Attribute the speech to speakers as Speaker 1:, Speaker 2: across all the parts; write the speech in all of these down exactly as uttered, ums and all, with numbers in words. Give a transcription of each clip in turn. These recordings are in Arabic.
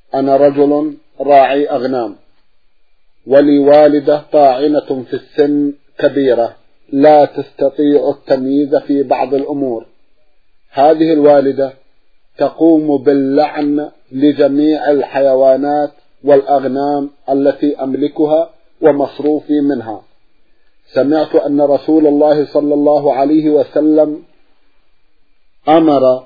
Speaker 1: أنا رجل راعي أغنام ولي والدة طاعنة في السن كبيرة لا تستطيع التمييز في بعض الأمور. هذه الوالدة تقوم باللعن لجميع الحيوانات والأغنام التي أملكها ومصروفي منها. سمعت أن رسول الله صلى الله عليه وسلم أمر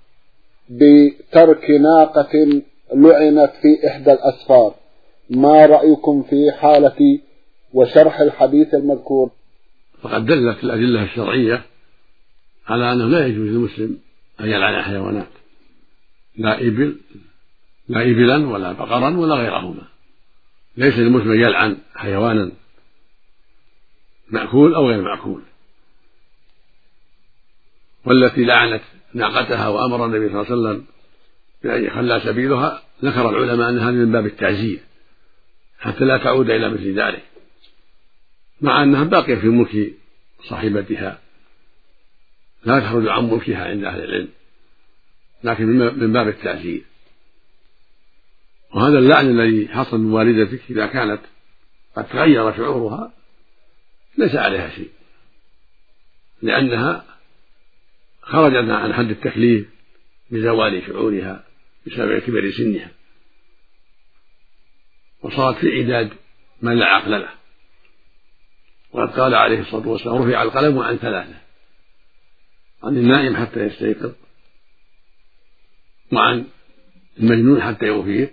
Speaker 1: بترك ناقة لعنت في إحدى الأسفار. ما رأيكم في حالتي وشرح الحديث المذكور؟
Speaker 2: فقد دلت الأدلة الشرعية على أنه لا يجوز للمسلم أن يلعن حيوانات، لا إبل لا إبلا ولا بقرا ولا غيرهما. ليس للمسلم أن يلعن حيوانا مأكول أو غير مأكول. والتي لعنت ناقتها وأمر النبي صلى الله عليه وسلم بأن يخلى سبيلها ذكر العلماء أن هذا من باب التعزير حتى لا تعود إلى مثل ذلك، مع أنها باقية في ملك صاحبتها لا تخرج عن ملكها عند أهل العلم، لكن من باب التعزير. وهذا اللعن الذي حصل من والدتك إذا كانت قد تغير شعورها ليس عليها شيء، لأنها خرجت عن حد التكليف بزوال شعورها بسبب كبر سنها، وصارت في عداد من لا عقل له. وقد قال عليه الصلاة والسلام: رفع القلم عن ثلاثة: عن النائم حتى يستيقظ، وعن المجنون حتى يفيق،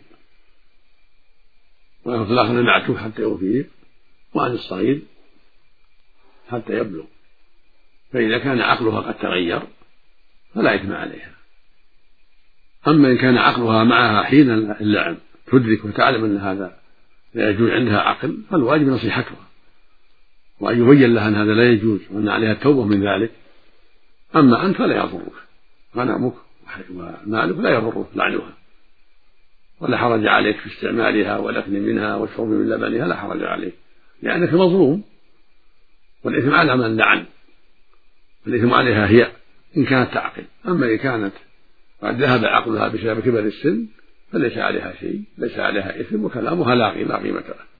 Speaker 2: وفي الآخر المعتوه حتى يفيق، وعن الصغير حتى يبلغ. فإذا كان عقلها قد تغير فلا إثم عليها. أما إن كان عقلها معها حين اللعن تدرك وتعلم أن هذا لا يجوز عندها عقل، فالواجب نصيحتها وأن يبين لها أن هذا لا يجوز وأن عليها التوبة من ذلك. أما أنت فلا يضرك، غنمك ومالك لا يضرك لعنها، ولا حرج عليك في استعمالها والأكل منها والشرب من لبنها، لا حرج عليك لأنك مظلوم، والإثم على من لعن، والإثم عليها هي إن كانت تعقل. أما إن كانت قد ذهب عقلها بسبب كبر السن فليس عليها شيء، ليس عليها إثم، وكلامها لا قيمة له.